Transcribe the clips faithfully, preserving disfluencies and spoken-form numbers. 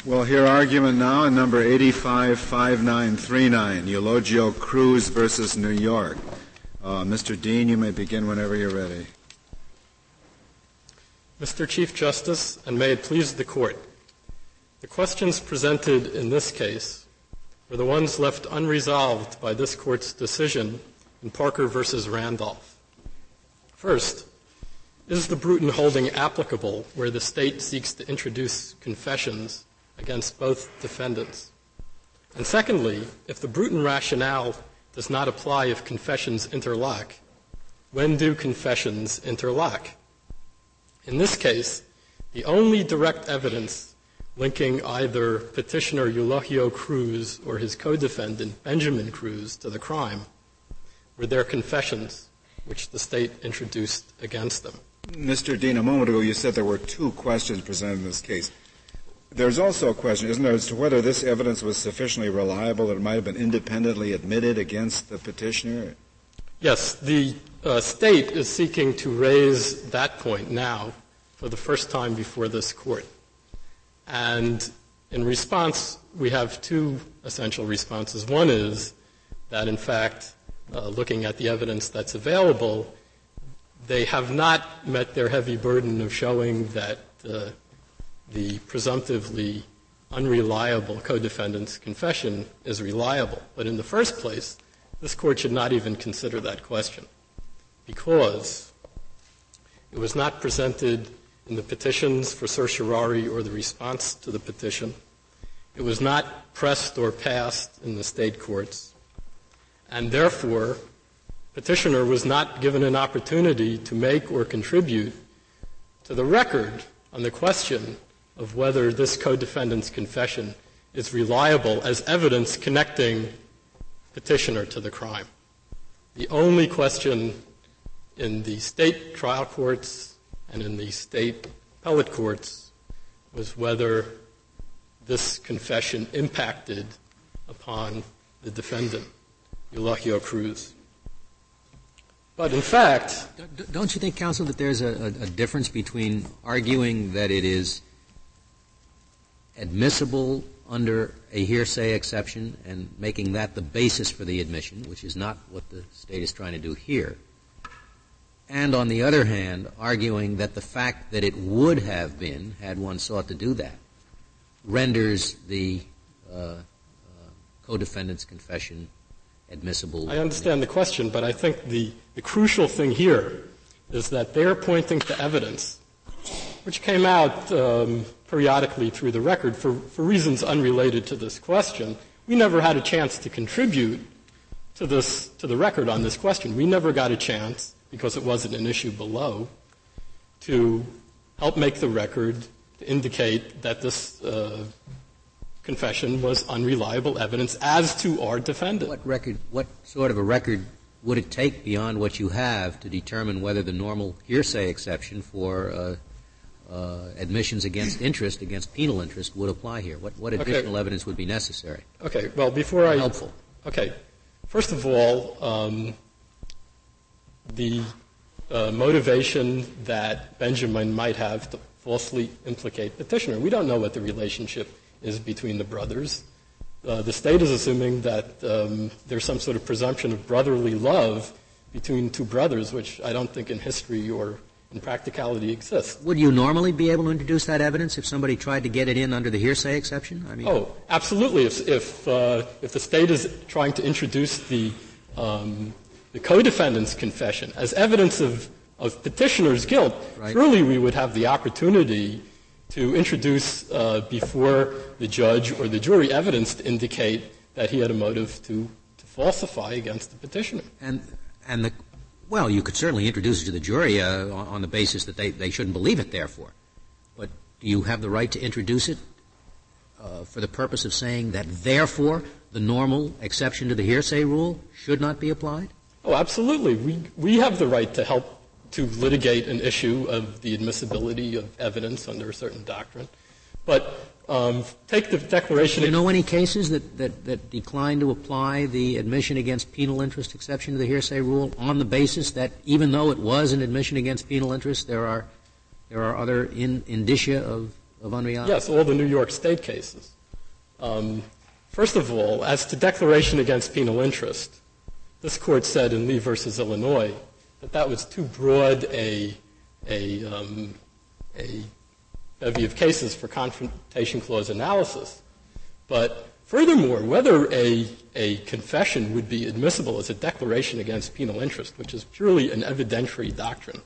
We'll hear argument now in number eighty-five fifty-nine thirty-nine, Eulogio Cruz versus New York. Uh, Mister Dean, you may begin whenever you're ready. Mister Chief Justice, and may it please the Court, the questions presented in this case were the ones left unresolved by this Court's decision in Parker versus Randolph. First, is the Bruton holding applicable where the state seeks to introduce confessions against both defendants? And secondly, if the Bruton rationale does not apply if confessions interlock, when do confessions interlock? In this case, the only direct evidence linking either petitioner Eulogio Cruz or his co-defendant Benjamin Cruz to the crime were their confessions, which the state introduced against them. Mister Dean, a moment ago you said there were two questions presented in this case. There's also a question, isn't there, as to whether this evidence was sufficiently reliable that it might have been independently admitted against the petitioner? Yes, the uh, state is seeking to raise that point now for the first time before this Court. And in response, we have two essential responses. One is that, in fact, uh, looking at the evidence that's available, they have not met their heavy burden of showing that uh, the presumptively unreliable co-defendant's confession is reliable. But in the first place, this Court should not even consider that question because it was not presented in the petitions for certiorari or the response to the petition. It was not pressed or passed in the state courts. And therefore, petitioner was not given an opportunity to make or contribute to the record on the question of whether this co-defendant's confession is reliable as evidence connecting petitioner to the crime. The only question in the state trial courts and in the state appellate courts was whether this confession impacted upon the defendant, Eulogio Cruz. But in fact... Don't you think, counsel, that there's a, a difference between arguing that it is admissible under a hearsay exception and making that the basis for the admission, which is not what the state is trying to do here, and on the other hand, arguing that the fact that it would have been, had one sought to do that, renders the uh, uh, co-defendant's confession admissible? I understand the question, but I think the, the crucial thing here is that they're pointing to evidence which came out um, periodically through the record for, for reasons unrelated to this question. We never had a chance to contribute to this, to the record on this question. We never got a chance, because it wasn't an issue below, to help make the record to indicate that this uh, confession was unreliable evidence as to our defendant. What record, what sort of a record would it take beyond what you have to determine whether the normal hearsay exception for uh, uh, admissions against interest, against penal interest, would apply here? What, what additional okay. evidence would be necessary? Okay. Well, before I helpful. Okay. First of all, um, the uh, motivation that Benjamin might have to falsely implicate petitioner. We don't know what the relationship is between the brothers. Uh, the state is assuming that um, there's some sort of presumption of brotherly love between two brothers, which I don't think in history or in practicality exists. Would you normally be able to introduce that evidence if somebody tried to get it in under the hearsay exception? I mean, oh, absolutely. If if, uh, if the state is trying to introduce the um, the co-defendant's confession as evidence of, of petitioner's guilt, right. surely we would have the opportunity to introduce uh, before the judge or the jury evidence to indicate that he had a motive to, to falsify against the petitioner. And and the well, you could certainly introduce it to the jury uh, on, on the basis that they, they shouldn't believe it, therefore. But do you have the right to introduce it uh, for the purpose of saying that, therefore, the normal exception to the hearsay rule should not be applied? Oh, absolutely. We we have the right to help to litigate an issue of the admissibility of evidence under a certain doctrine. But um, take the declaration. Do you know any cases that, that, that decline to apply the admission against penal interest exception to the hearsay rule on the basis that even though it was an admission against penal interest, there are there are other in, indicia of of unreality? Yes, all the New York State cases. Um, first of all, as to declaration against penal interest, this court said in Lee versus Illinois that that was too broad a, a, um, a bevy of cases for confrontation clause analysis. But furthermore, whether a, a confession would be admissible as a declaration against penal interest, which is purely an evidentiary doctrine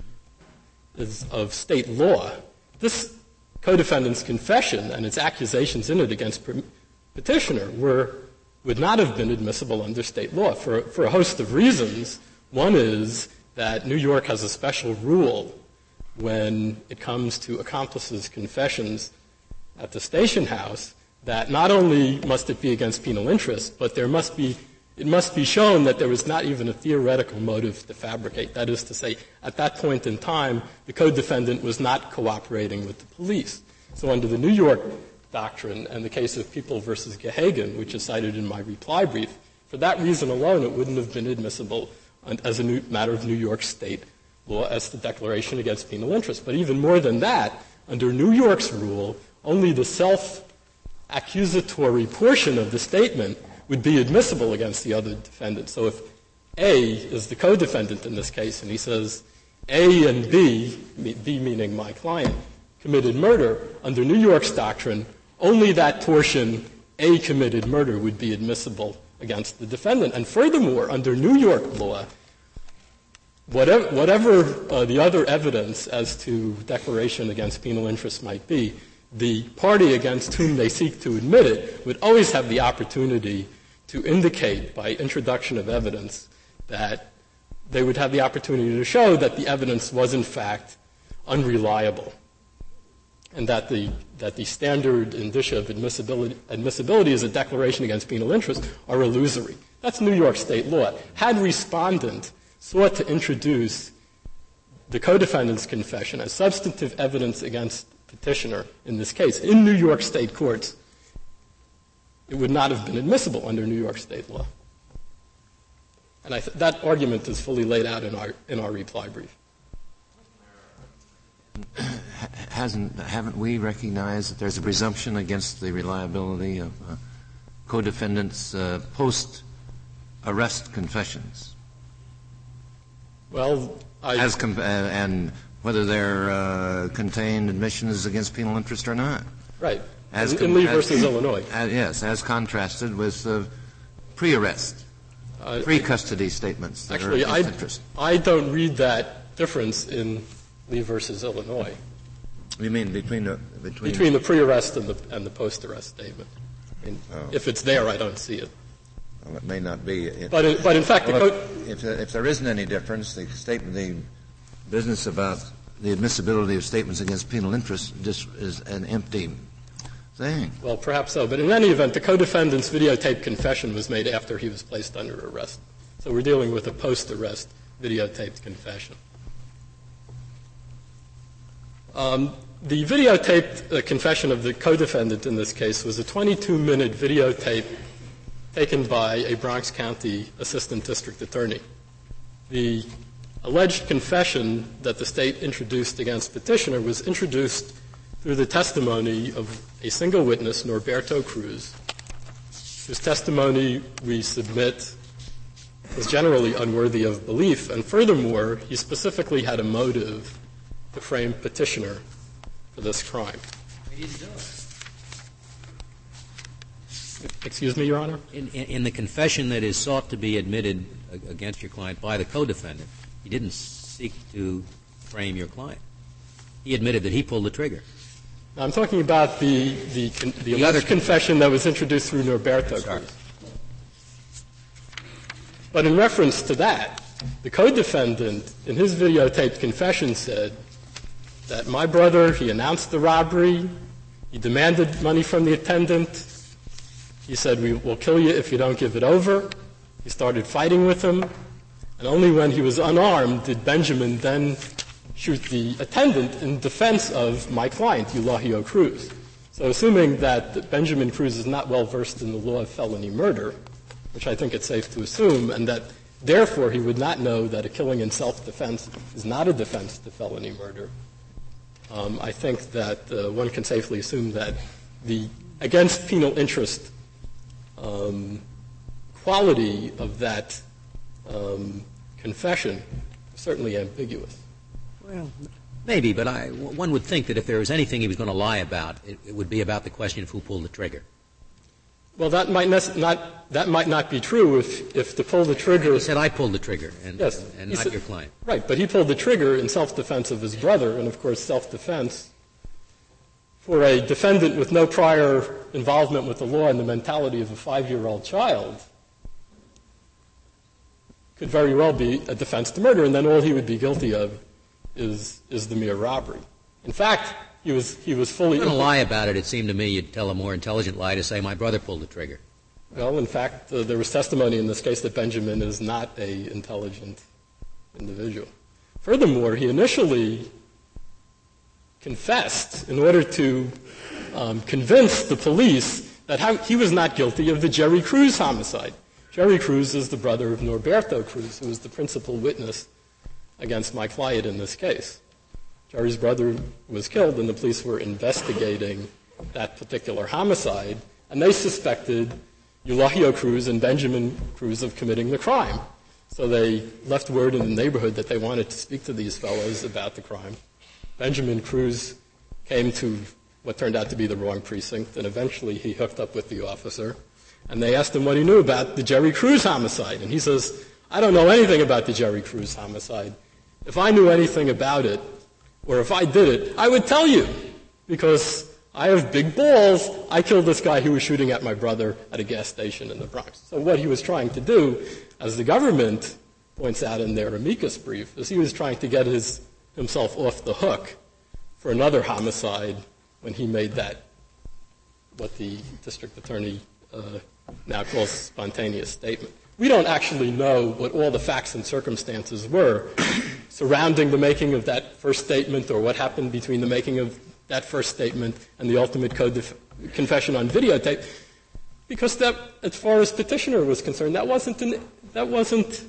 is of state law, this co-defendant's confession and its accusations in it against petitioner were would not have been admissible under state law for, for a host of reasons. One is that New York has a special rule when it comes to accomplices' confessions at the station house that not only must it be against penal interest, but there must be it must be shown that there was not even a theoretical motive to fabricate. That is to say, at that point in time, the co-defendant was not cooperating with the police. So under the New York doctrine and the case of People versus Gehagen, which is cited in my reply brief, for that reason alone, it wouldn't have been admissible as a new matter of New York State law as the declaration against penal interest. But even more than that, under New York's rule, only the self-accusatory portion of the statement would be admissible against the other defendant. So if A is the co-defendant in this case, and he says A and B, B meaning my client, committed murder, under New York's doctrine, only that portion, A committed murder, would be admissible against the defendant. And furthermore, under New York law, whatever, whatever uh, the other evidence as to declaration against penal interest might be, the party against whom they seek to admit it would always have the opportunity to indicate by introduction of evidence that they would have the opportunity to show that the evidence was in fact unreliable and that the, that the standard indicia of admissibility, admissibility as a declaration against penal interest are illusory. That's New York State law. Had respondent sought to introduce the co-defendant's confession as substantive evidence against petitioner in this case in New York State courts, it would not have been admissible under New York State law. And I th- that argument is fully laid out in our in our reply brief. Hasn't haven't we recognized that there's a presumption against the reliability of uh, co-defendants' uh, post-arrest confessions? Well, I As com- uh, and whether they're uh, contained admissions against penal interest or not. Right. As in, com- in Lee as, versus Illinois. As, yes, as contrasted with uh, pre-arrest, Uh, pre-custody statements that Actually, are I, against interest. I don't read that difference in Lee versus Illinois You mean between the between, between the pre-arrest and the and the post-arrest statement. I mean, Oh. if it's there, I don't see it. Well, it may not be. It, But in, but in fact, well, the co- if, if, if there isn't any difference, the statement, the business about the admissibility of statements against penal interest just is an empty thing. well, perhaps so. But in any event, the co-defendant's videotaped confession was made after he was placed under arrest. So we're dealing with a post-arrest videotaped confession. Um, the videotaped uh, confession of the co-defendant in this case was a twenty-two minute videotape taken by a Bronx County assistant district attorney. The alleged confession that the state introduced against petitioner was introduced through the testimony of a single witness, Norberto Cruz, whose testimony we submit was generally unworthy of belief, and furthermore, he specifically had a motive to frame petitioner for this crime. He didn't do it. Excuse me, Your Honor? In, in, in the confession that is sought to be admitted against your client by the co-defendant, he didn't seek to frame your client. He admitted that he pulled the trigger. Now, I'm talking about the the, con- the, The alleged other con- confession that was introduced through Norberto Sorry. Cruz. But in reference to that, the co-defendant in his videotaped confession said that my brother, he announced the robbery, he demanded money from the attendant, he said, we will kill you if you don't give it over. He started fighting with him, and only when he was unarmed did Benjamin then shoot the attendant in defense of my client, Eulogio Cruz. So assuming that Benjamin Cruz is not well versed in the law of felony murder, which I think it's safe to assume, and that therefore he would not know that a killing in self-defense is not a defense to felony murder, um, I think that uh, one can safely assume that the against penal interest um, quality of that um, confession is certainly ambiguous. Well, maybe, but I, one would think that if there was anything he was going to lie about, it, it would be about the question of who pulled the trigger. Well, that might not that might not be true if if to pull the trigger. He said, "I pulled the trigger," and, yes, and, and not said, your client. Right, but he pulled the trigger in self-defense of his brother, and of course, self-defense for a defendant with no prior involvement with the law and the mentality of a five-year-old child could very well be a defense to murder, and then all he would be guilty of is is the mere robbery. In fact, he was he was fully. If you're going to lie about it, it seemed to me you'd tell a more intelligent lie to say, "My brother pulled the trigger." Well, in fact, uh, there was testimony in this case that Benjamin is not a intelligent individual. Furthermore, he initially confessed in order to um, convince the police that how, he was not guilty of the Jerry Cruz homicide. Jerry Cruz is the brother of Norberto Cruz, who was the principal witness against my client in this case. Jerry's brother was killed, and the police were investigating that particular homicide, and they suspected Eulogio Cruz and Benjamin Cruz of committing the crime. So they left word in the neighborhood that they wanted to speak to these fellows about the crime. Benjamin Cruz came to what turned out to be the wrong precinct, and eventually he hooked up with the officer, and they asked him what he knew about the Jerry Cruz homicide. And he says, "I don't know anything about the Jerry Cruz homicide. If I knew anything about it, or if I did it, I would tell you, because I have big balls. I killed this guy who was shooting at my brother at a gas station in the Bronx." So what he was trying to do, as the government points out in their amicus brief, is he was trying to get his, himself off the hook for another homicide when he made that, what the district attorney uh, now calls spontaneous statement. We don't actually know what all the facts and circumstances were surrounding the making of that first statement, or what happened between the making of that first statement and the ultimate code confession on videotape, because that, as far as petitioner was concerned, that wasn't an, that wasn't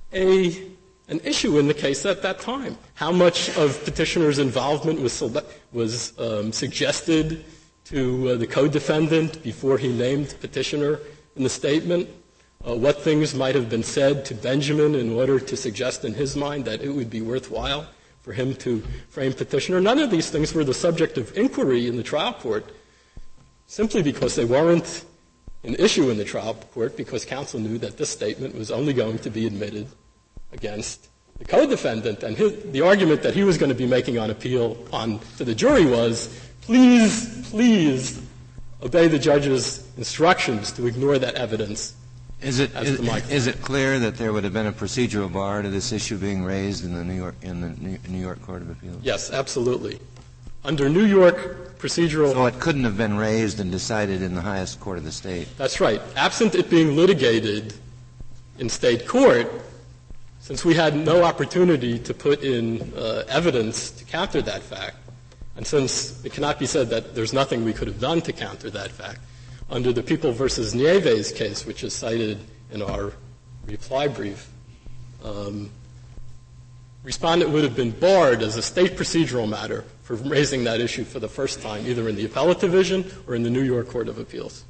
a an issue in the case at that time. How much of petitioner's involvement was sele- was um, suggested to uh, the co-defendant before he named petitioner in the statement? Uh, what things might have been said to Benjamin in order to suggest in his mind that it would be worthwhile for him to frame petitioner? None of these things were the subject of inquiry in the trial court, simply because they weren't an issue in the trial court, because counsel knew that this statement was only going to be admitted against the co-defendant. And his, the argument that he was going to be making on appeal on to the jury was, please, please obey the judge's instructions to ignore that evidence. Is it is, is it clear that there would have been a procedural bar to this issue being raised in the New York in the New York Court of Appeals? Yes, absolutely. Under New York procedural, so it couldn't have been raised and decided in the highest court of the state. That's right. Absent it being litigated in state court, since we had no opportunity to put in uh, evidence to counter that fact, and since it cannot be said that there's nothing we could have done to counter that fact, under the People versus Nieves case, which is cited in our reply brief, um, respondent would have been barred as a state procedural matter for raising that issue for the first time, either in the appellate division or in the New York Court of Appeals.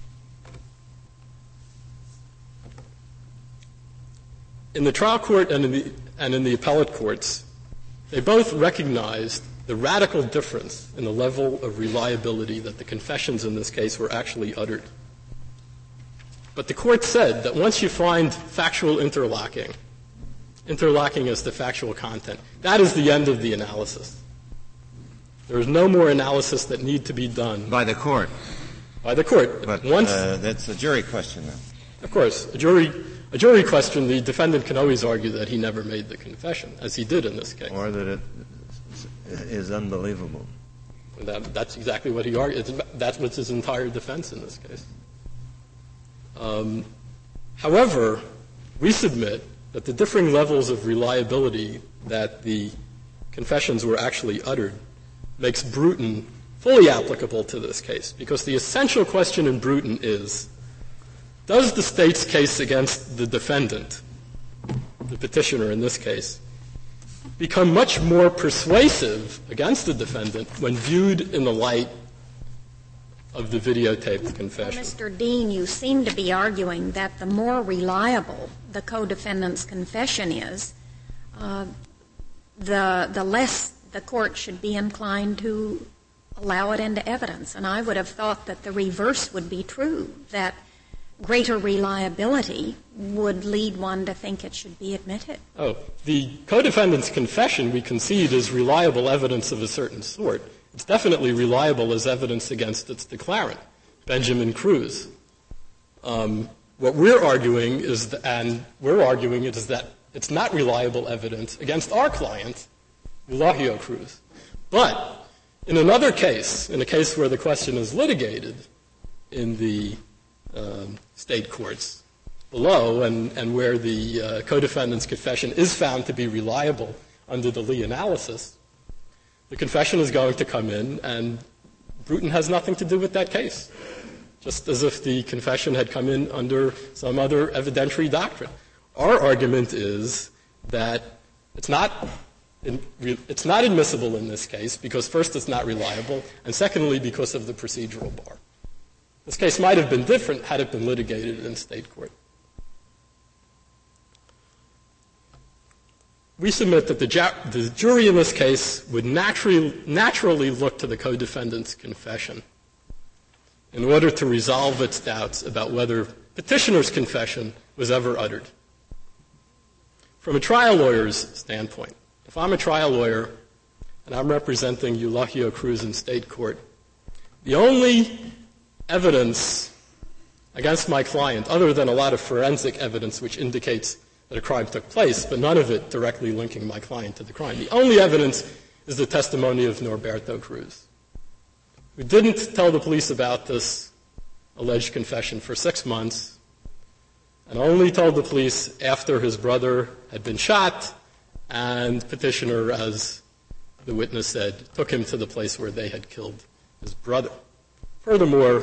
In the trial court and in the, and in the appellate courts, they both recognized the radical difference in the level of reliability that the confessions in this case were actually uttered. But the court said that once you find factual interlocking, interlocking as to factual content, that is the end of the analysis. There is no more analysis that need to be done. By the court? By the court. But once, uh, that's a jury question, then. Of course. A jury, a jury question, the defendant can always argue that he never made the confession, as he did in this case. Or that it is unbelievable. That, that's exactly what he argued. That was his entire defense in this case. Um, however, we submit that the differing levels of reliability that the confessions were actually uttered makes Bruton fully applicable to this case, because the essential question in Bruton is, does the state's case against the defendant, the petitioner in this case, become much more persuasive against the defendant when viewed in the light of the videotaped confession. Well, Mister Dean, you seem to be arguing that the more reliable the co-defendant's confession is, uh, the the less the court should be inclined to allow it into evidence. And I would have thought that the reverse would be true, that greater reliability would lead one to think it should be admitted. Oh, the co-defendant's confession, we concede, is reliable evidence of a certain sort. It's definitely reliable as evidence against its declarant, Benjamin Cruz. Um, what we're arguing is, th- and we're arguing it is that it's not reliable evidence against our client, Eulogio Cruz. But in another case, in a case where the question is litigated in the um, state courts below, and, and where the uh, co-defendant's confession is found to be reliable under the Lee analysis, the confession is going to come in, and Bruton has nothing to do with that case, just as if the confession had come in under some other evidentiary doctrine. Our argument is that it's not in, it's not admissible in this case because, first, it's not reliable, and secondly, because of the procedural bar. This case might have been different had it been litigated in state court. We submit that the, ju- the jury in this case would naturally, naturally look to the co-defendant's confession in order to resolve its doubts about whether petitioner's confession was ever uttered. From a trial lawyer's standpoint, if I'm a trial lawyer and I'm representing Eulogio Cruz in state court, the only evidence against my client, other than a lot of forensic evidence which indicates that a crime took place, but none of it directly linking my client to the crime. The only evidence is the testimony of Norberto Cruz, who didn't tell the police about this alleged confession for six months and only told the police after his brother had been shot, and petitioner, as the witness said, took him to the place where they had killed his brother. Furthermore,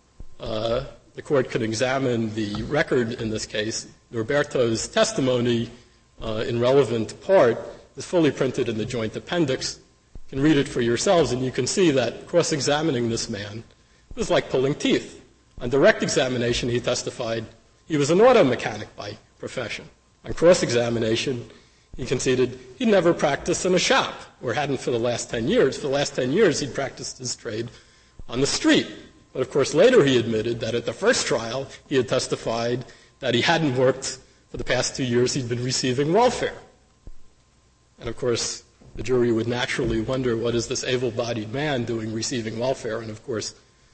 uh, the court could examine the record in this case. Norberto's testimony, uh, in relevant part, is fully printed in the joint appendix. You can read it for yourselves, and you can see that cross-examining this man was like pulling teeth. On direct examination, he testified he was an auto mechanic by profession. On cross-examination, he conceded he'd never practiced in a shop, or hadn't for the last ten years. For the last ten years, he'd practiced his trade on the street. But, of course, later he admitted that at the first trial, he had testified that he hadn't worked for the past two years. He'd been receiving welfare. And, of course, the jury would naturally wonder, what is this able-bodied man doing receiving welfare? And, of course,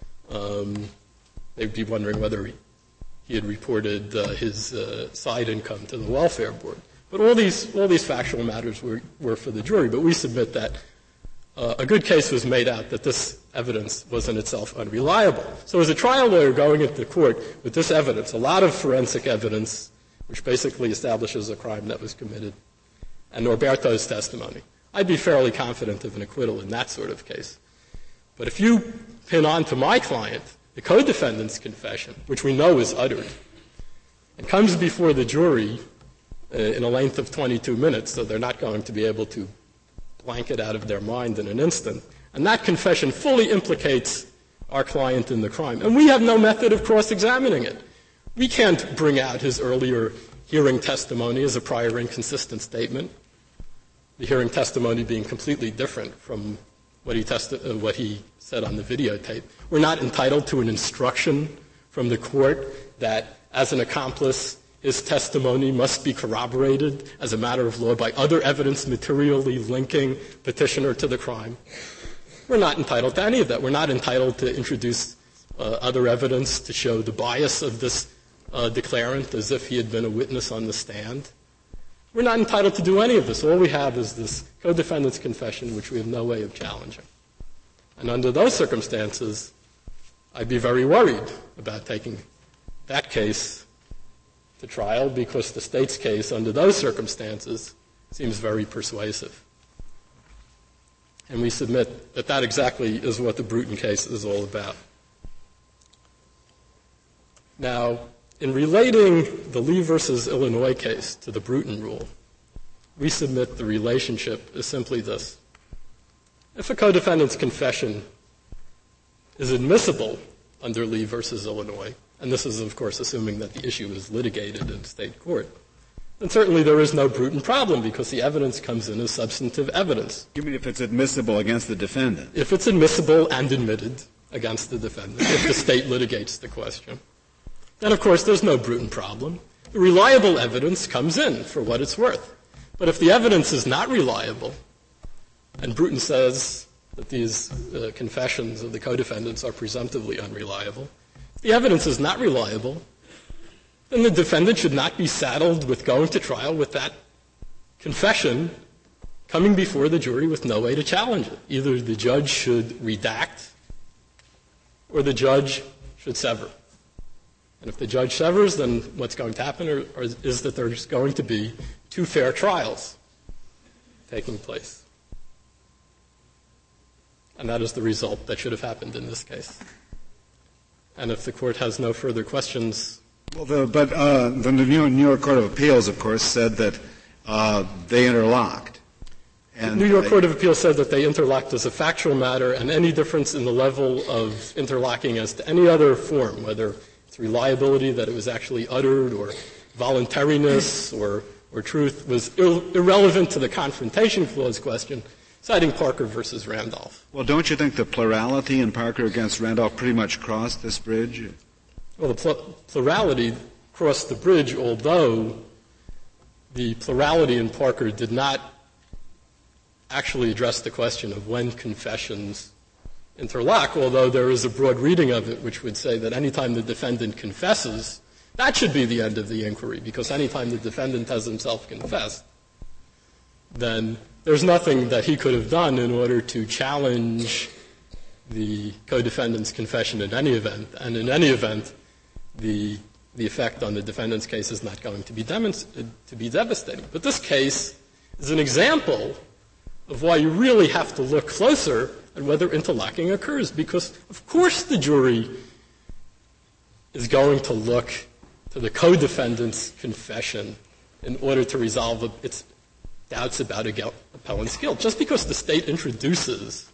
um, they'd be wondering whether he, he had reported uh, his uh, side income to the welfare board. But all these, all these factual matters were, were for the jury. But we submit that uh, a good case was made out that this evidence was in itself unreliable. So as a trial lawyer going into court with this evidence, a lot of forensic evidence, which basically establishes a crime that was committed, and Norberto's testimony, I'd be fairly confident of an acquittal in that sort of case. But if you pin on to my client the co-defendant's confession, which we know is uttered, and comes before the jury uh, in a length of twenty-two minutes, so they're not going to be able to blank it out of their mind in an instant, and that confession fully implicates our client in the crime. And we have no method of cross-examining it. We can't bring out his earlier hearing testimony as a prior inconsistent statement, the hearing testimony being completely different from what he, testi- uh, what he said on the videotape. We're not entitled to an instruction from the court that, as an accomplice, his testimony must be corroborated as a matter of law by other evidence materially linking petitioner to the crime. We're not entitled to any of that. We're not entitled to introduce uh, other evidence to show the bias of this uh, declarant as if he had been a witness on the stand. We're not entitled to do any of this. All we have is this co-defendant's confession, which we have no way of challenging. And under those circumstances, I'd be very worried about taking that case to trial, because the state's case under those circumstances seems very persuasive. And we submit that that exactly is what the Bruton case is all about. Now, in relating the Lee versus Illinois case to the Bruton rule, we submit the relationship is simply this. If a co-defendant's confession is admissible under Lee versus Illinois, and this is, of course, assuming that the issue is litigated in state court, then certainly there is no Bruton problem because the evidence comes in as substantive evidence. You mean if it's admissible against the defendant? If it's admissible and admitted against the defendant, if the state litigates the question, then, of course, there's no Bruton problem. The reliable evidence comes in for what it's worth. But if the evidence is not reliable, and Bruton says that these uh, confessions of the co-defendants are presumptively unreliable, if the evidence is not reliable, then the defendant should not be saddled with going to trial with that confession coming before the jury with no way to challenge it. Either the judge should redact or the judge should sever. And if the judge severs, then what's going to happen are, are, is that there's going to be two fair trials taking place. And that is the result that should have happened in this case. And if the court has no further questions. Well, the, but uh, the New York Court of Appeals, of course, said that uh, they interlocked. And the New York Court of Appeals said that they interlocked as a factual matter, and any difference in the level of interlocking as to any other form, whether it's reliability, that it was actually uttered, or voluntariness, or, or truth, was ir- irrelevant to the Confrontation Clause question, citing Parker versus Randolph. Well, don't you think the plurality in Parker against Randolph pretty much crossed this bridge? Well, the pl- plurality crossed the bridge, although the plurality in Parker did not actually address the question of when confessions interlock, although there is a broad reading of it which would say that any time the defendant confesses, that should be the end of the inquiry, because any time the defendant has himself confessed, then there's nothing that he could have done in order to challenge the co-defendant's confession in any event. And in any event, the the effect on the defendant's case is not going to be demonst- to be devastating. But this case is an example of why you really have to look closer at whether interlocking occurs, because of course the jury is going to look to the co-defendant's confession in order to resolve its doubts about a appellant's guilt. Just because the state introduces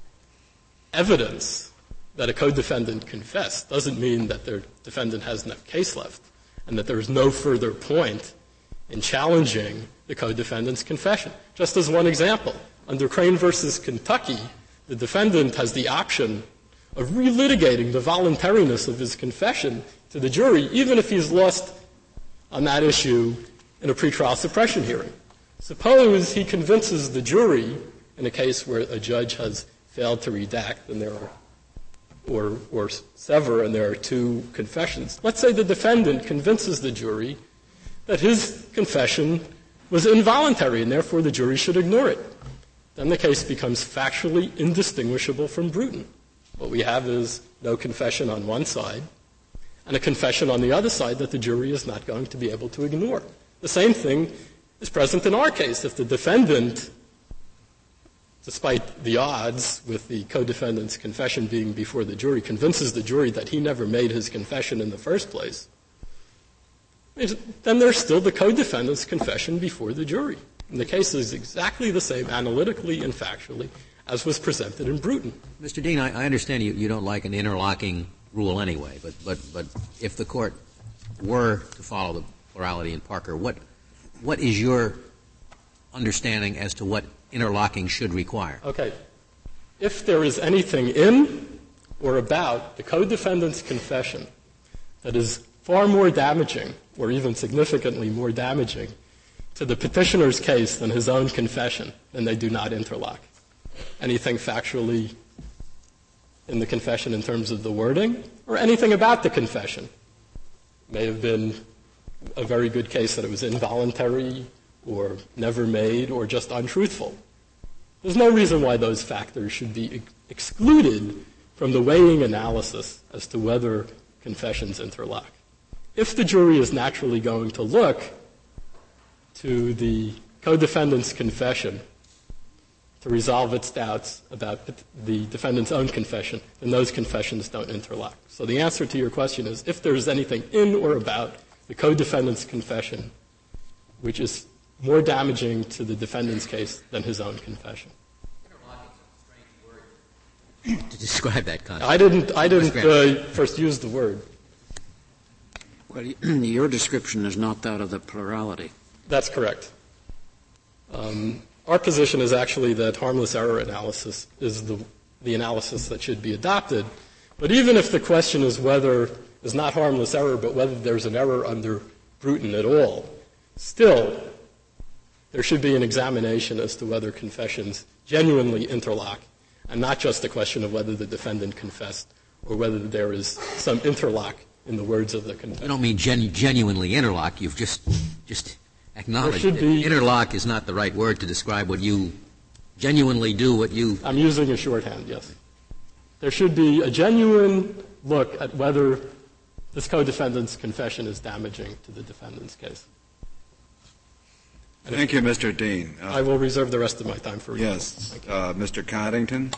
evidence that a co-defendant confessed doesn't mean that their defendant has no case left and that there is no further point in challenging the co-defendant's confession. Just as one example, under Crane versus Kentucky, the defendant has the option of relitigating the voluntariness of his confession to the jury, even if he's lost on that issue in a pretrial suppression hearing. Suppose he convinces the jury in a case where a judge has failed to redact and there are, or, or sever and there are two confessions. Let's say the defendant convinces the jury that his confession was involuntary and therefore the jury should ignore it. Then the case becomes factually indistinguishable from Bruton. What we have is no confession on one side and a confession on the other side that the jury is not going to be able to ignore. The same thing is present in our case. If the defendant, despite the odds with the co-defendant's confession being before the jury, convinces the jury that he never made his confession in the first place, then there's still the co-defendant's confession before the jury. And the case is exactly the same analytically and factually as was presented in Bruton. Mister Dean, I, I understand you, you don't like an interlocking rule anyway, but, but, but if the court were to follow the plurality in Parker, what, what is your understanding as to what interlocking should require? Okay. If there is anything in or about the co-defendant's confession that is far more damaging or even significantly more damaging to the petitioner's case than his own confession, then they do not interlock. Anything factually in the confession in terms of the wording or anything about the confession may have been a very good case that it was involuntary or never made or just untruthful. There's no reason why those factors should be ex- excluded from the weighing analysis as to whether confessions interlock. If the jury is naturally going to look to the co-defendant's confession to resolve its doubts about the defendant's own confession, then those confessions don't interlock. So the answer to your question is, if there is anything in or about the co-defendant's confession which is more damaging to the defendant's case than his own confession. To describe that concept. I didn't, I didn't uh, first use the word. Well, your description is not that of the plurality. That's correct. Um, our position is actually that harmless error analysis is the, the analysis that should be adopted. But even if the question is whether is not harmless error, but whether there's an error under Bruton at all, still there should be an examination as to whether confessions genuinely interlock, and not just a question of whether the defendant confessed or whether there is some interlock in the words of the confession. You don't mean genu- genuinely interlock. You've just just acknowledged that be, interlock is not the right word to describe what you genuinely do, what you... I'm using a shorthand, yes. There should be a genuine look at whether this co-defendant's confession is damaging to the defendant's case. And Thank you, Mister Dean. Uh, I will reserve the rest of my time for rebuttal. Yes. Uh, Mister Coddington.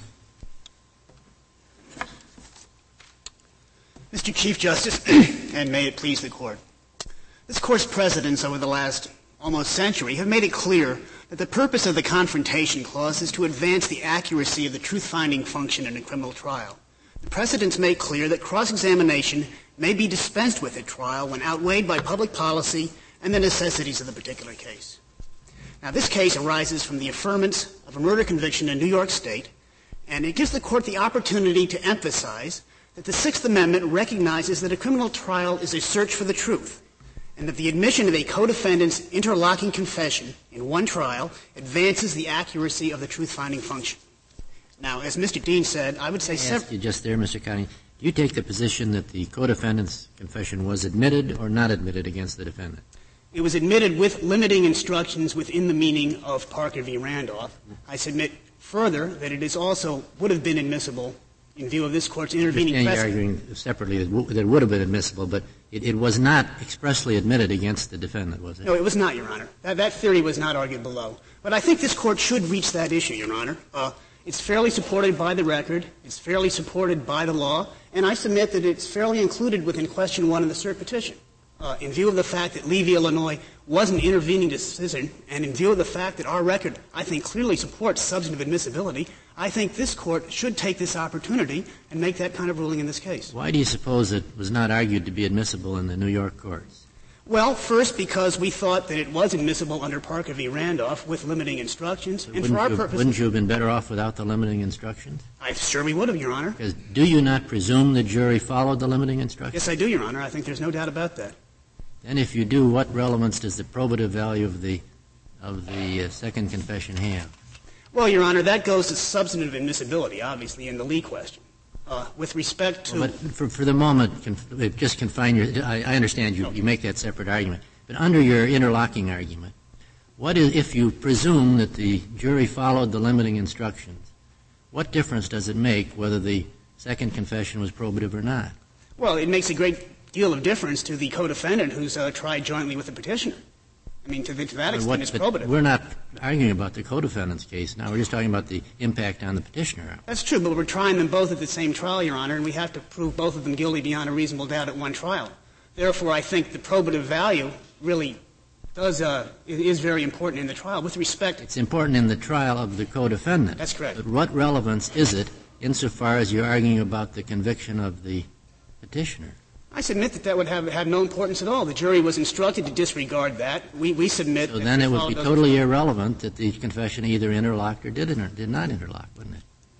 Mister Chief Justice, and may it please the Court. This Court's precedents over the last almost century have made it clear that the purpose of the Confrontation Clause is to advance the accuracy of the truth-finding function in a criminal trial. The precedents make clear that cross-examination may be dispensed with at trial when outweighed by public policy and the necessities of the particular case. Now, this case arises from the affirmance of a murder conviction in New York State, and it gives the Court the opportunity to emphasize that the Sixth Amendment recognizes that a criminal trial is a search for the truth, and that the admission of a co-defendant's interlocking confession in one trial advances the accuracy of the truth-finding function. Now, as Mister Dean said, I would say... I ask you just there, Mister County, do you take the position that the co-defendant's confession was admitted or not admitted against the defendant? It was admitted with limiting instructions within the meaning of Parker v. Randolph. I submit further that it is also would have been admissible in view of this Court's intervening precedent. precedent. You're arguing separately that, w- that it would have been admissible, but it, it was not expressly admitted against the defendant, was it? No, it was not, Your Honor. That, that theory was not argued below. But I think this Court should reach that issue, Your Honor. Uh, it's fairly supported by the record. It's fairly supported by the law. And I submit that it's fairly included within question one of the cert petition. Uh, in view of the fact that Levy, Illinois was an intervening decision, and in view of the fact that our record, I think, clearly supports substantive admissibility, I think this Court should take this opportunity and make that kind of ruling in this case. Why do you suppose it was not argued to be admissible in the New York courts? Well, first, because we thought that it was admissible under Parker v. Randolph with limiting instructions. And wouldn't for our you, purposes, wouldn't you have been better off without the limiting instructions? I sure we would have, Your Honor. Because do you not presume the jury followed the limiting instructions? Yes, I do, Your Honor. I think there's no doubt about that. And if you do, what relevance does the probative value of the of the uh, second confession have? Well, Your Honor, that goes to substantive admissibility, obviously, in the Lee question. Uh, with respect to... Well, but for, for the moment, conf- just confine your... I, I understand you, you make that separate argument. But under your interlocking argument, what is, if you presume that the jury followed the limiting instructions, what difference does it make whether the second confession was probative or not? Well, it makes a great deal of difference to the co-defendant who's uh, tried jointly with the petitioner. I mean, to, the, to that extent, what, it's probative. We're not arguing about the co-defendant's case now. We're just talking about the impact on the petitioner. That's true, but we're trying them both at the same trial, Your Honor, and we have to prove both of them guilty beyond a reasonable doubt at one trial. Therefore, I think the probative value really does uh, is very important in the trial. With respect, it's important in the trial of the co-defendant. That's correct. But what relevance is it insofar as you're arguing about the conviction of the petitioner? I submit that that would have had no importance at all. The jury was instructed to disregard that. We, we submit so that then it would be totally those... irrelevant that the confession either interlocked or did, inter- did not interlock, wouldn't it?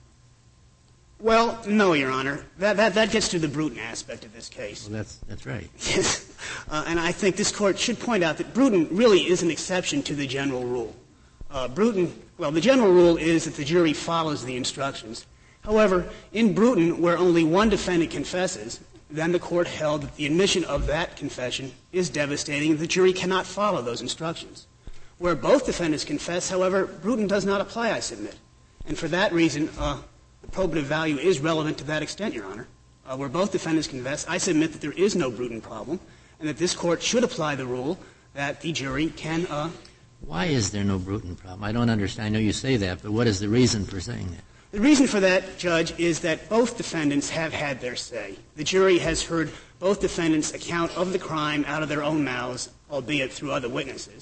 Well, no, Your Honor. That, that, that gets to the Bruton aspect of this case. Well, that's, that's right. Yes. Uh, and I think this Court should point out that Bruton really is an exception to the general rule. Uh, Bruton, well, the general rule is that the jury follows the instructions. However, in Bruton, where only one defendant confesses, then the Court held that the admission of that confession is devastating and the jury cannot follow those instructions. Where both defendants confess, however, Bruton does not apply, I submit. And for that reason, uh, the probative value is relevant to that extent, Your Honor. Uh, where both defendants confess, I submit that there is no Bruton problem and that this Court should apply the rule that the jury can... Uh, Why is there no Bruton problem? I don't understand. I know you say that, but what is the reason for saying that? The reason for that, Judge, is that both defendants have had their say. The jury has heard both defendants' account of the crime out of their own mouths, albeit through other witnesses.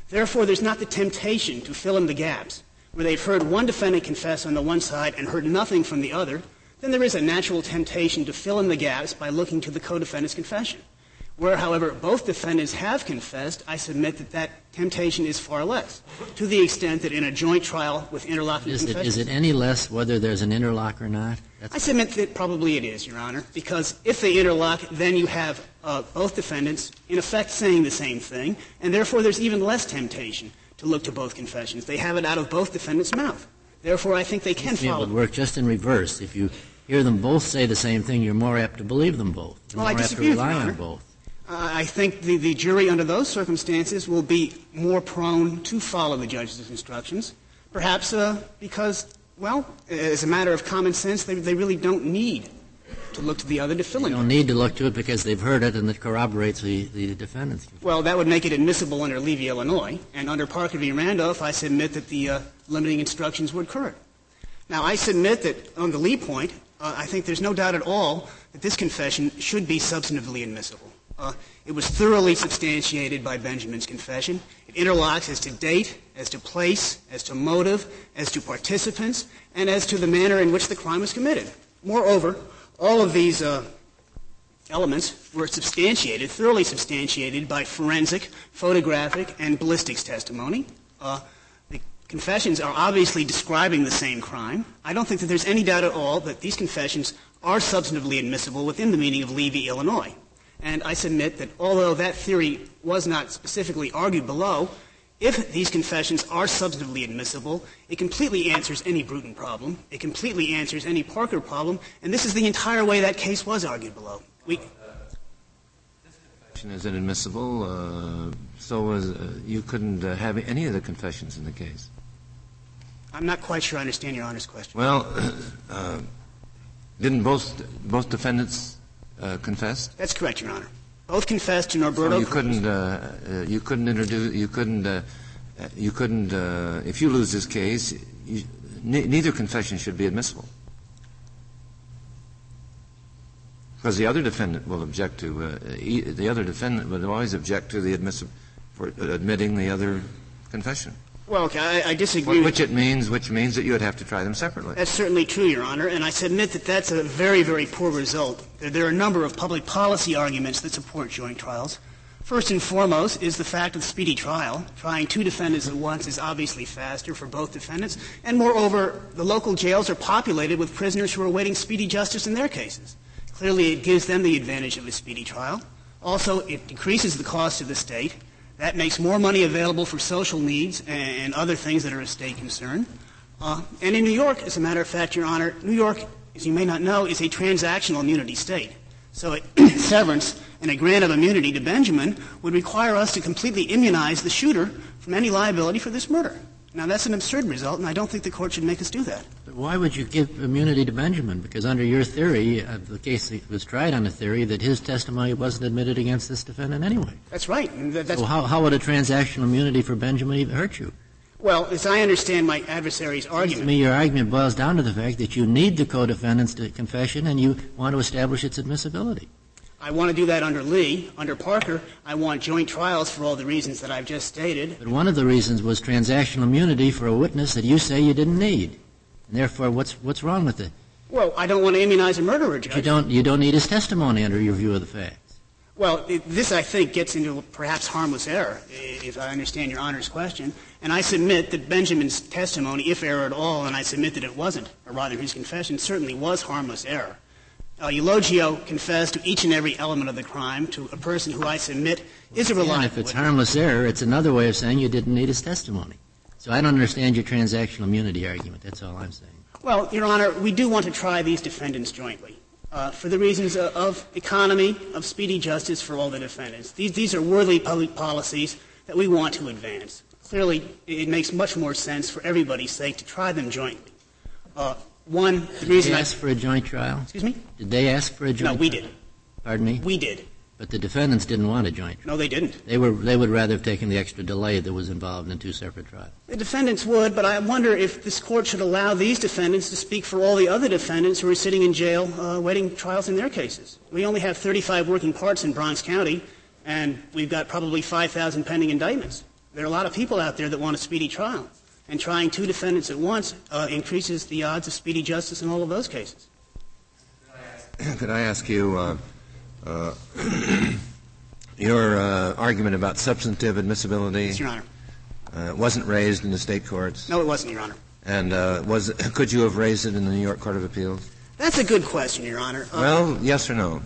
Therefore, there's not the temptation to fill in the gaps where they've heard one defendant confess on the one side and heard nothing from the other. Then there is a natural temptation to fill in the gaps by looking to the co-defendant's confession. Where, however, both defendants have confessed, I submit that that temptation is far less, to the extent that in a joint trial with interlocking is confessions. It, is it any less whether there's an interlock or not? That's I submit that probably it is, Your Honor, because if they interlock, then you have uh, both defendants in effect saying the same thing, and therefore there's even less temptation to look to both confessions. They have it out of both defendants' mouth. Therefore, I think they can follow. It would work just in reverse. If you hear them both say the same thing, you're more apt to believe them both. You're well, more I apt to disagree with rely you, Your on Honor. both. Uh, I think the, the jury under those circumstances will be more prone to follow the judge's instructions, perhaps uh, because, well, as a matter of common sense, they, they really don't need to look to the other to fill in. They don't need to look to it because they've heard it and it corroborates the, the defendant's. Well, that would make it admissible under Levy, Illinois, and under Parker v. Randolph, I submit that the uh, limiting instructions would occur. Now, I submit that on the Lee point, uh, I think there's no doubt at all that this confession should be substantively admissible. Uh, it was thoroughly substantiated by Benjamin's confession. It interlocks as to date, as to place, as to motive, as to participants, and as to the manner in which the crime was committed. Moreover, all of these uh, elements were substantiated, thoroughly substantiated by forensic, photographic, and ballistics testimony. Uh, the confessions are obviously describing the same crime. I don't think that there's any doubt at all that these confessions are substantively admissible within the meaning of Levy, Illinois. And I submit that although that theory was not specifically argued below, if these confessions are substantively admissible, it completely answers any Bruton problem. It completely answers any Parker problem. And this is the entire way that case was argued below. We This confession is inadmissible, uh, so was, uh, you couldn't uh, have any of the confessions in the case. I'm not quite sure I understand Your Honor's question. Well, uh, didn't both both defendants uh, confess? That's correct, Your Honor. Both confessed to Norberto. So you couldn't uh, uh, you couldn't introduce you couldn't uh, you couldn't uh, if you lose this case, you, ne- neither confession should be admissible. Because the other defendant will object to uh, e- the other defendant would always object to the admissible for admitting the other confession. Well, okay, I, I disagree. Which it means, which means that you would have to try them separately. That's certainly true, Your Honor, and I submit that that's a very, very poor result. There, there are a number of public policy arguments that support joint trials. First and foremost is the fact of speedy trial. Trying two defendants at once is obviously faster for both defendants, and moreover, the local jails are populated with prisoners who are awaiting speedy justice in their cases. Clearly, it gives them the advantage of a speedy trial. Also, it decreases the cost to the state. That makes more money available for social needs and other things that are a state concern. Uh, and in New York, as a matter of fact, Your Honor, New York, as you may not know, is a transactional immunity state. So a severance and a grant of immunity to Benjamin would require us to completely immunize the shooter from any liability for this murder. Now, that's an absurd result, and I don't think the Court should make us do that. But why would you give immunity to Benjamin? Because under your theory, uh, the case was tried on a theory that his testimony wasn't admitted against this defendant anyway. That's right. And that, that's so how, how would a transactional immunity for Benjamin even hurt you? Well, as I understand my adversary's argument. To me, your argument boils down to the fact that you need the co-defendant's confession and you want to establish its admissibility. I want to do that under Lee. Under Parker, I want joint trials for all the reasons that I've just stated. But one of the reasons was transactional immunity for a witness that you say you didn't need. And therefore, what's what's wrong with it? Well, I don't want to immunize a murderer, Judge. You don't you don't need his testimony under your view of the facts. Well, it, this, I think, gets into perhaps harmless error, if I understand Your Honor's question. And I submit that Benjamin's testimony, if error at all, and I submit that it wasn't, or rather his confession certainly was harmless error. Uh, Eulogio confessed to each and every element of the crime to a person who I submit is a reliable And if it's witness. harmless error, it's another way of saying you didn't need his testimony. So I don't understand your transactional immunity argument. That's all I'm saying. Well, Your Honor, we do want to try these defendants jointly uh, for the reasons of, of economy, of speedy justice for all the defendants. These, these are worthy public policies that we want to advance. Clearly, it makes much more sense for everybody's sake to try them jointly. Uh, One, the Did reason they I... ask for a joint trial? Excuse me? Did they ask for a joint No, we trial? did. Pardon me? We did. But the defendants didn't want a joint trial. No, they didn't. They were they would rather have taken the extra delay that was involved in two separate trials. The defendants would, but I wonder if this Court should allow these defendants to speak for all the other defendants who are sitting in jail uh, waiting trials in their cases. We only have thirty-five working parts in Bronx County, and we've got probably five thousand pending indictments. There are a lot of people out there that want a speedy trial, and trying two defendants at once uh, increases the odds of speedy justice in all of those cases. Could I ask you, uh, uh, your uh, argument about substantive admissibility? Yes, Your Honor. Uh, wasn't raised in the state courts? No, it wasn't, Your Honor. And uh, was could you have raised it in the New York Court of Appeals? That's a good question, Your Honor. Uh, well, yes or no?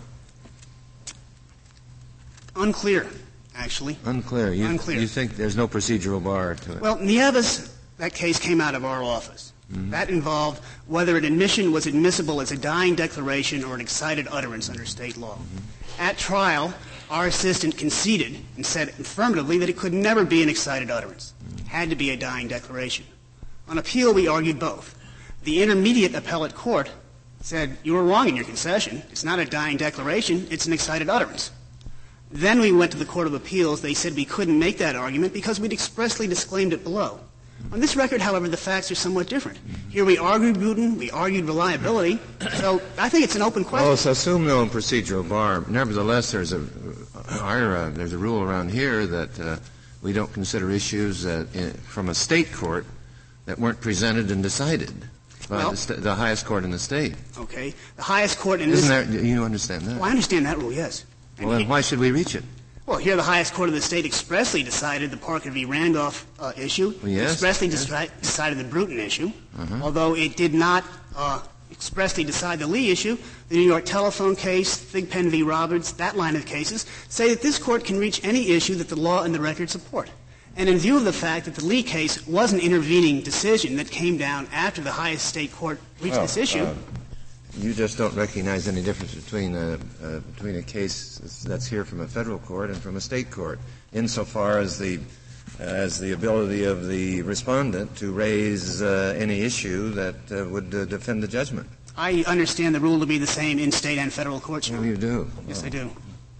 Unclear, actually. Unclear. You, Unclear. You think there's no procedural bar to it? Well, Nieves, that case came out of our office. Mm-hmm. That involved whether an admission was admissible as a dying declaration or an excited utterance under state law. Mm-hmm. At trial, our assistant conceded and said affirmatively that it could never be an excited utterance. It had to be a dying declaration. On appeal, we argued both. The intermediate appellate court said, you were wrong in your concession. It's not a dying declaration. It's an excited utterance. Then we went to the Court of Appeals. They said we couldn't make that argument because we'd expressly disclaimed it below. On this record, however, the facts are somewhat different. Here we argued Bruton, we argued reliability, so I think it's an open question. Well, let's assume no procedural bar. Nevertheless, there's a, our, uh, there's a rule around here that uh, we don't consider issues uh, in, from a state court that weren't presented and decided by well, the, sta- the highest court in the state. Okay. The highest court in Isn't this... That, you understand that? Well, I understand that rule, yes. And well, then why should we reach it? Well, here the highest court of the state expressly decided the Parker v. Randolph uh, issue, well, yes, expressly yes. Deci- decided the Bruton issue, uh-huh. although it did not uh, expressly decide the Lee issue. The New York telephone case, Thigpen v. Roberts, that line of cases, say that this court can reach any issue that the law and the record support. And in view of the fact that the Lee case was an intervening decision that came down after the highest state court reached well, this issue... Uh, you just don't recognize any difference between a, uh, between a case that's here from a federal court and from a state court, insofar as the as the ability of the respondent to raise uh, any issue that uh, would uh, defend the judgment. I understand the rule to be the same in state and federal courts. Oh, you do? Yes, oh. I do.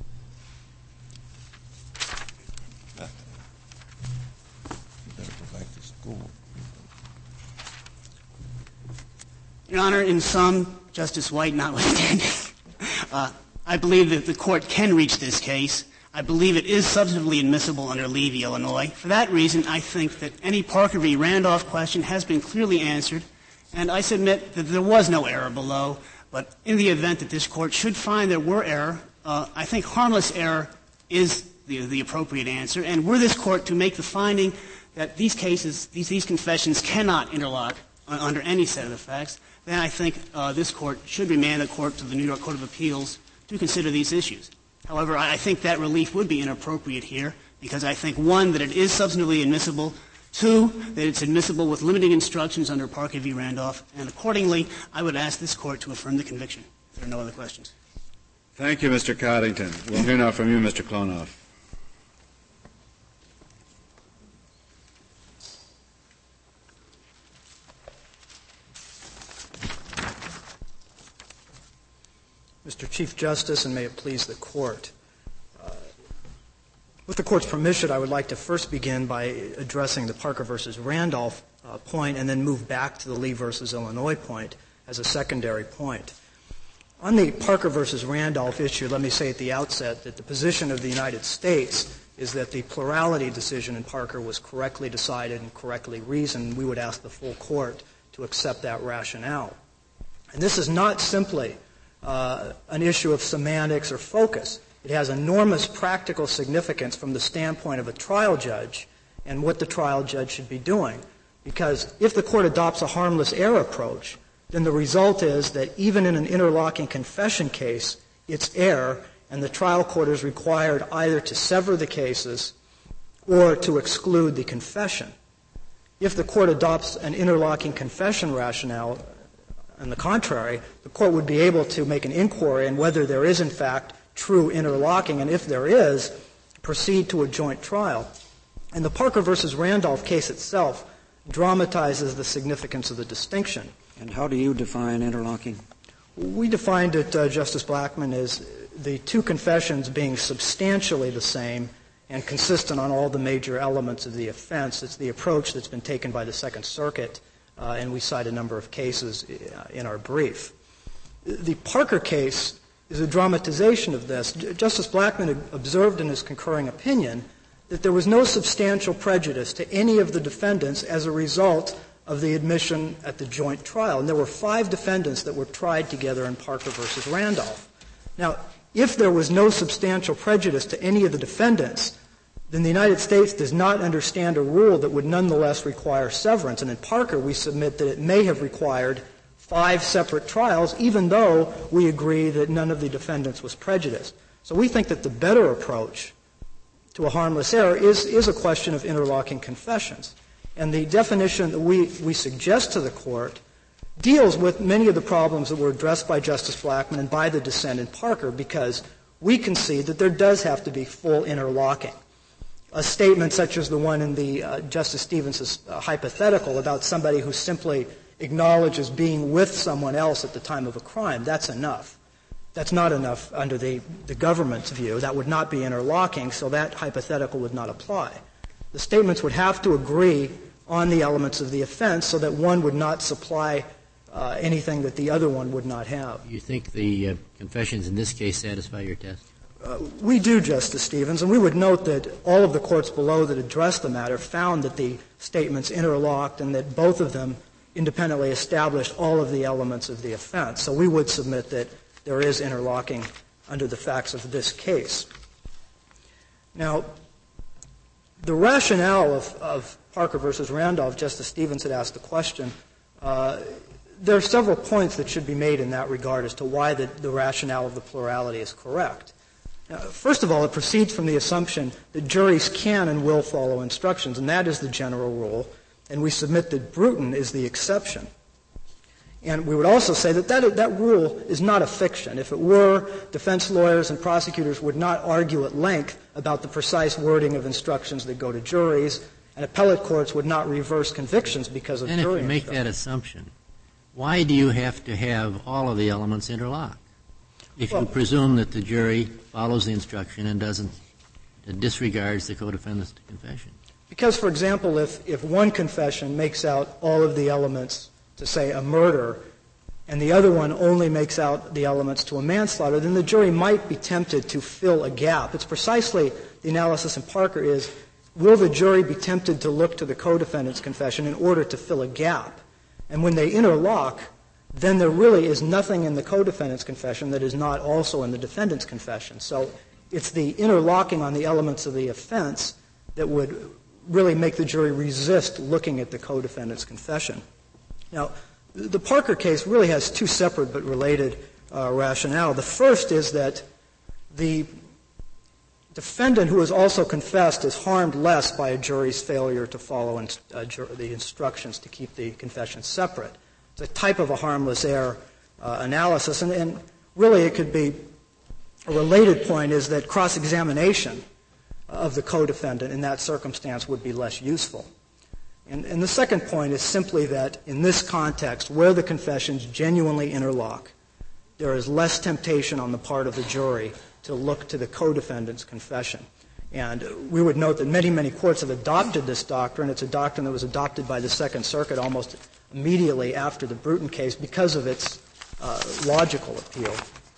Your Honor, in sum, Justice White notwithstanding, uh, I believe that the court can reach this case. I believe it is substantively admissible under Lee v. Illinois. For that reason, I think that any Parker v. Randolph question has been clearly answered, and I submit that there was no error below. But in the event that this court should find there were error, uh, I think harmless error is the, the appropriate answer. And were this court to make the finding that these cases, these, these confessions cannot interlock uh, under any set of the facts, then I think uh, this court should remand the court to the New York Court of Appeals to consider these issues. However, I think that relief would be inappropriate here because I think, one, that it is substantively admissible, two, that it's admissible with limiting instructions under Parker v. Randolph, and accordingly, I would ask this court to affirm the conviction. If there are no other questions. Thank you, Mister Coddington. We'll hear now from you, Mister Klonoff. Mister Chief Justice, and may it please the Court. Uh, with the Court's permission, I would like to first begin by addressing the Parker versus Randolph uh, point and then move back to the Lee versus Illinois point as a secondary point. On the Parker versus Randolph issue, let me say at the outset that the position of the United States is that the plurality decision in Parker was correctly decided and correctly reasoned. We would ask the full Court to accept that rationale. And this is not simply Uh, an issue of semantics or focus. It has enormous practical significance from the standpoint of a trial judge and what the trial judge should be doing. Because if the court adopts a harmless error approach, then the result is that even in an interlocking confession case, it's error, and the trial court is required either to sever the cases or to exclude the confession. If the court adopts an interlocking confession rationale, on the contrary, the court would be able to make an inquiry on whether there is, in fact, true interlocking, and if there is, proceed to a joint trial. And the Parker versus Randolph case itself dramatizes the significance of the distinction. And how do you define interlocking? We defined it, uh, Justice Blackmun, as the two confessions being substantially the same and consistent on all the major elements of the offense. It's the approach that's been taken by the Second Circuit, Uh, and we cite a number of cases uh, in our brief. The Parker case is a dramatization of this. J- Justice Blackmun observed in his concurring opinion that there was no substantial prejudice to any of the defendants as a result of the admission at the joint trial. And there were five defendants that were tried together in Parker versus Randolph. Now, if there was no substantial prejudice to any of the defendants, then the United States does not understand a rule that would nonetheless require severance. And in Parker, we submit that it may have required five separate trials, even though we agree that none of the defendants was prejudiced. So we think that the better approach to a harmless error is, is a question of interlocking confessions. And the definition that we, we suggest to the Court deals with many of the problems that were addressed by Justice Blackmun and by the dissent in Parker, because we concede that there does have to be full interlocking. A statement such as the one in the uh, Justice Stevens' uh, hypothetical about somebody who simply acknowledges being with someone else at the time of a crime, that's enough. That's not enough under the, the government's view. That would not be interlocking, so that hypothetical would not apply. The statements would have to agree on the elements of the offense so that one would not supply uh, anything that the other one would not have. You think the uh, confessions in this case satisfy your test? Uh, we do, Justice Stevens, and we would note that all of the courts below that addressed the matter found that the statements interlocked and that both of them independently established all of the elements of the offense. So we would submit that there is interlocking under the facts of this case. Now, the rationale of, of Parker versus Randolph, Justice Stevens had asked the question, uh, there are several points that should be made in that regard as to why the, the rationale of the plurality is correct. Now, first of all, it proceeds from the assumption that juries can and will follow instructions, and that is the general rule, and we submit that Bruton is the exception. And we would also say that, that that rule is not a fiction. If it were, defense lawyers and prosecutors would not argue at length about the precise wording of instructions that go to juries, and appellate courts would not reverse convictions because of then jury if you make that assumption, why do you have to have all of the elements interlocked? If well, you presume that the jury follows the instruction and doesn't, and disregards the co-defendant's confession. Because, for example, if, if one confession makes out all of the elements to, say, a murder, and the other one only makes out the elements to a manslaughter, then the jury might be tempted to fill a gap. It's precisely the analysis in Parker is, will the jury be tempted to look to the co-defendant's confession in order to fill a gap? And when they interlock, then there really is nothing in the co-defendant's confession that is not also in the defendant's confession. So it's the interlocking on the elements of the offense that would really make the jury resist looking at the co-defendant's confession. Now, the Parker case really has two separate but related uh, rationale. The first is that the defendant who has also confessed is harmed less by a jury's failure to follow in, uh, jur- the instructions to keep the confession separate. It's a type of a harmless error uh, analysis, and, and really it could be a related point is that cross-examination of the co-defendant in that circumstance would be less useful. And, and the second point is simply that in this context, where the confessions genuinely interlock, there is less temptation on the part of the jury to look to the co-defendant's confession. And we would note that many, many courts have adopted this doctrine. It's a doctrine that was adopted by the Second Circuit almost immediately after the Bruton case because of its uh, logical appeal.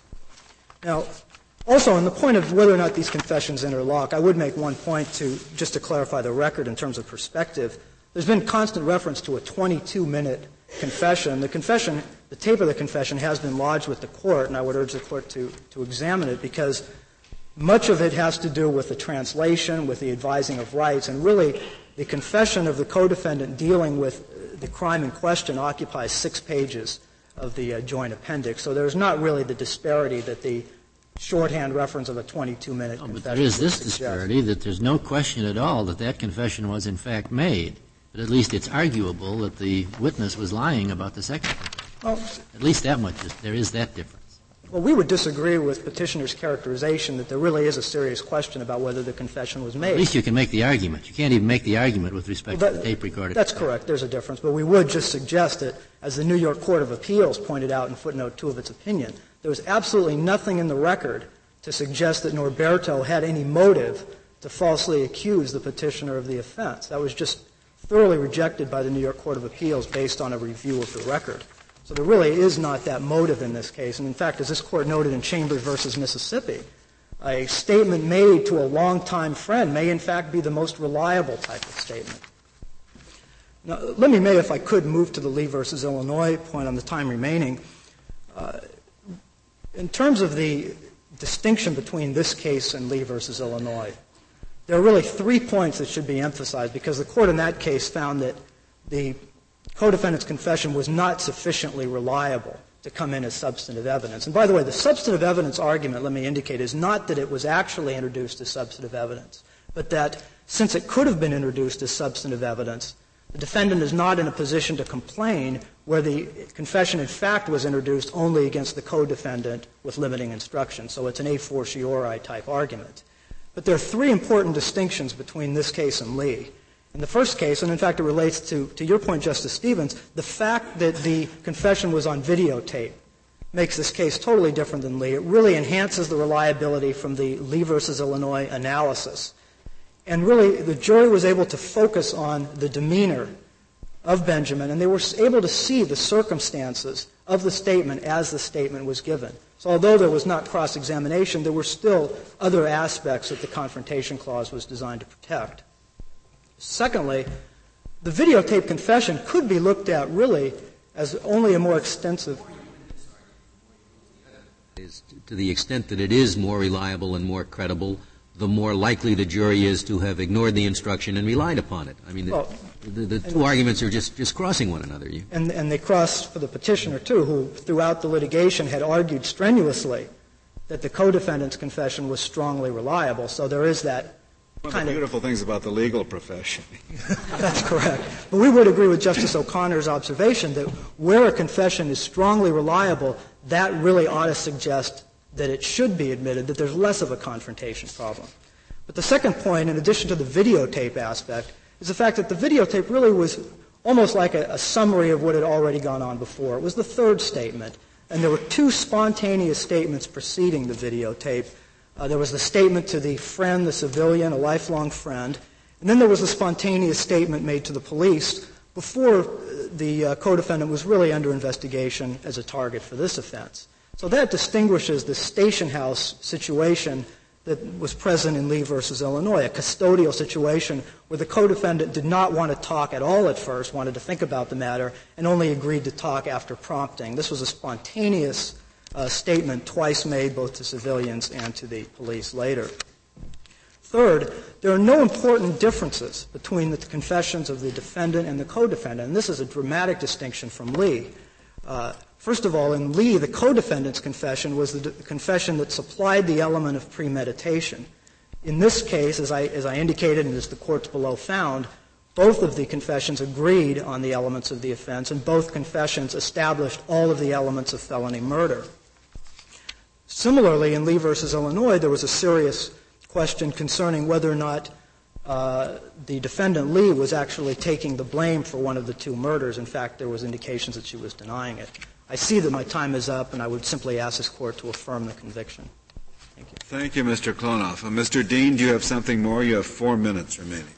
Now, also, on the point of whether or not these confessions interlock, I would make one point to just to clarify the record in terms of perspective. There's been constant reference to a twenty-two minute confession. The confession, the tape of the confession has been lodged with the court, and I would urge the court to, to examine it because much of it has to do with the translation, with the advising of rights, and really the confession of the co-defendant dealing with the crime in question occupies six pages of the uh, joint appendix. So there's not really the disparity that the shorthand reference of a twenty-two minute oh, confession. But there is this suggest. disparity that there's no question at all that that confession was in fact made. But at least it's arguable that the witness was lying about the second confession. Well, at least that much, is, there is that difference. Well, we would disagree with petitioner's characterization that there really is a serious question about whether the confession was made. At least you can make the argument. You can't even make the argument with respect well, that, to the tape recorded. That's correct. There's a difference. But we would just suggest that, as the New York Court of Appeals pointed out in footnote two of its opinion, there was absolutely nothing in the record to suggest that Norberto had any motive to falsely accuse the petitioner of the offense. That was just thoroughly rejected by the New York Court of Appeals based on a review of the record. So there really is not that motive in this case. And in fact, as this court noted in Chambers versus Mississippi, a statement made to a longtime friend may in fact be the most reliable type of statement. Now, let me, may, if I could, move to the Lee versus Illinois point on the time remaining. Uh, in terms of the distinction between this case and Lee versus Illinois, there are really three points that should be emphasized because the court in that case found that the co-defendant's confession was not sufficiently reliable to come in as substantive evidence. And by the way, the substantive evidence argument, let me indicate, is not that it was actually introduced as substantive evidence, but that since it could have been introduced as substantive evidence, the defendant is not in a position to complain where the confession in fact was introduced only against the co-defendant with limiting instructions. So it's an a fortiori type argument. But there are three important distinctions between this case and Lee. In the first case, and in fact it relates to, to your point, Justice Stevens, the fact that the confession was on videotape makes this case totally different than Lee. It really enhances the reliability from the Lee versus Illinois analysis. And really, the jury was able to focus on the demeanor of Benjamin, and they were able to see the circumstances of the statement as the statement was given. So although there was not cross-examination, there were still other aspects that the Confrontation Clause was designed to protect. Secondly, the videotape confession could be looked at really as only a more extensive. Is to the extent that it is more reliable and more credible, the more likely the jury is to have ignored the instruction and relied upon it. I mean, the, well, the, the two arguments are just, just crossing one another. You. And, and they cross for the petitioner, too, who throughout the litigation had argued strenuously that the co-defendant's confession was strongly reliable. So there is that One kind of the beautiful things about the legal profession. That's correct. But we would agree with Justice O'Connor's observation that where a confession is strongly reliable, that really ought to suggest that it should be admitted, that there's less of a confrontation problem. But the second point, in addition to the videotape aspect, is the fact that the videotape really was almost like a, a summary of what had already gone on before. It was the third statement, and there were two spontaneous statements preceding the videotape. Uh, there was the statement to the friend, the civilian, a lifelong friend, and then there was the spontaneous statement made to the police before the uh, co-defendant was really under investigation as a target for this offense. So that distinguishes the station house situation that was present in Lee versus Illinois, a custodial situation where the co-defendant did not want to talk at all at first, wanted to think about the matter, and only agreed to talk after prompting. This was a spontaneous uh, statement twice made both to civilians and to the police later. Third, there are no important differences between the confessions of the defendant and the co-defendant, and this is a dramatic distinction from Lee. Uh, First of all, in Lee, the co-defendant's confession was the de- confession that supplied the element of premeditation. In this case, as I, as I indicated and as the courts below found, both of the confessions agreed on the elements of the offense, and both confessions established all of the elements of felony murder. Similarly, in Lee versus Illinois, there was a serious question concerning whether or not uh, the defendant, Lee, was actually taking the blame for one of the two murders. In fact, there was indications that she was denying it. I see that my time is up, and I would simply ask this Court to affirm the conviction. Thank you. Thank you, Mister Klonoff. Uh, Mister Dean, do you have something more? You have four minutes remaining.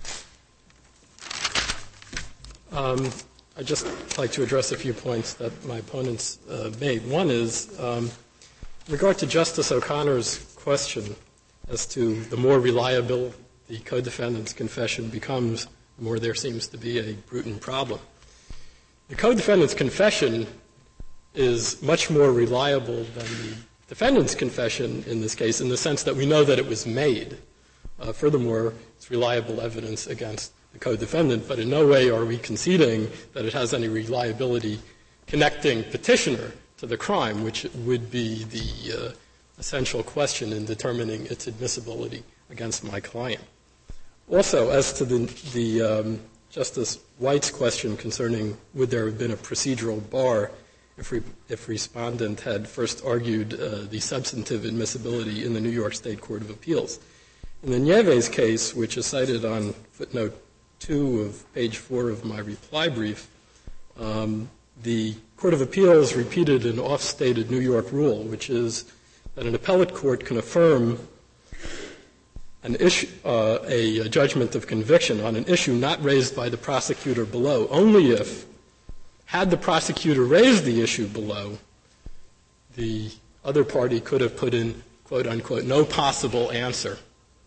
Um, I'd just like to address a few points that my opponents uh, made. One is, um, in regard to Justice O'Connor's question as to the more reliable the co-defendant's confession becomes, the more there seems to be a brutal problem. The co-defendant's confession is much more reliable than the defendant's confession in this case, in the sense that we know that it was made. Uh, furthermore, it's reliable evidence against the co-defendant, but in no way are we conceding that it has any reliability connecting petitioner to the crime, which would be the uh, essential question in determining its admissibility against my client. Also, as to the, the um, Justice White's question concerning would there have been a procedural bar if, re, if respondent had first argued uh, the substantive admissibility in the New York State Court of Appeals. In the Nieves case, which is cited on footnote two of page four of my reply brief, um, the Court of Appeals repeated an off-stated New York rule, which is that an appellate court can affirm an issue, uh, a, a judgment of conviction on an issue not raised by the prosecutor below, only if, had the prosecutor raised the issue below, the other party could have put in quote unquote, no possible answer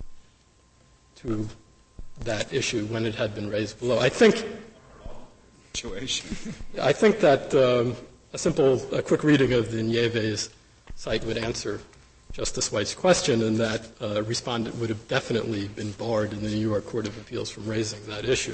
to that issue when it had been raised below. I think, I think that um, a simple, a quick reading of the Nieves site would answer Justice White's question, and that uh, respondent would have definitely been barred in the New York Court of Appeals from raising that issue.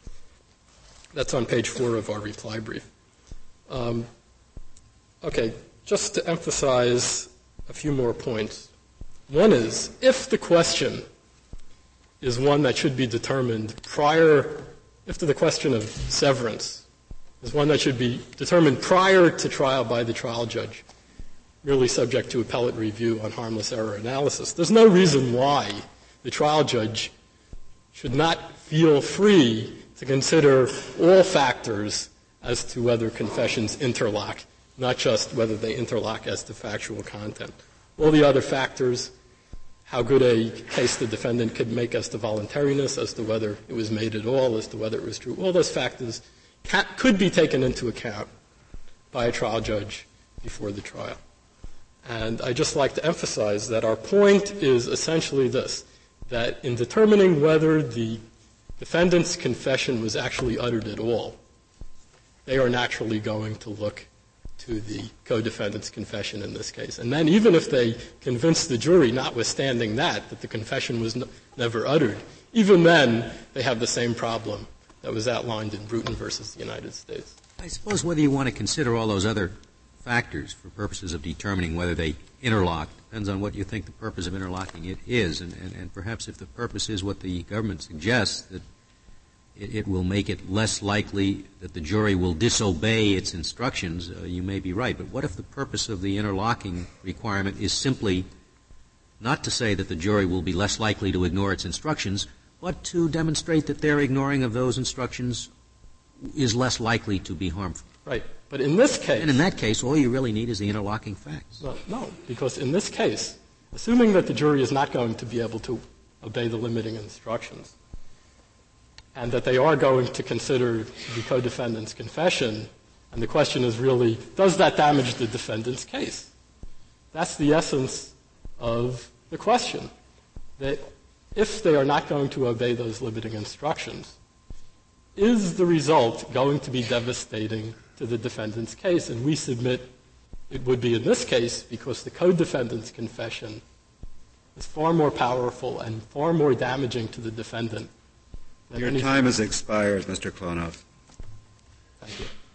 That's on page four of our reply brief. Um, okay, just to emphasize a few more points. One is, if the question is one that should be determined prior, if the question of severance is one that should be determined prior to trial by the trial judge, merely subject to appellate review on harmless error analysis, there's no reason why the trial judge should not feel free to consider all factors as to whether confessions interlock, not just whether they interlock as to factual content. All the other factors, how good a case the defendant could make as to voluntariness, as to whether it was made at all, as to whether it was true, all those factors can, could be taken into account by a trial judge before the trial. And I'd just like to emphasize that our point is essentially this, that in determining whether the defendant's confession was actually uttered at all, they are naturally going to look to the co-defendant's confession in this case. And then even if they convince the jury, notwithstanding that, that the confession was n- never uttered, even then they have the same problem that was outlined in Bruton versus the United States. I suppose whether you want to consider all those other factors for purposes of determining whether they interlock depends on what you think the purpose of interlocking it is. And, and, and perhaps if the purpose is what the government suggests, that it, it will make it less likely that the jury will disobey its instructions, uh, you may be right. But what if the purpose of the interlocking requirement is simply not to say that the jury will be less likely to ignore its instructions, but to demonstrate that their ignoring of those instructions is less likely to be harmful? Right. But in this case... And in that case, all you really need is the interlocking facts. No, no, because in this case, assuming that the jury is not going to be able to obey the limiting instructions, and that they are going to consider the co-defendant's confession, and the question is really, does that damage the defendant's case? That's the essence of the question, that if they are not going to obey those limiting instructions, is the result going to be devastating to the defendant's case? And we submit it would be in this case because the co-defendant's confession is far more powerful and far more damaging to the defendant than Your anything. time has expired, Mister Klonoff. Thank you.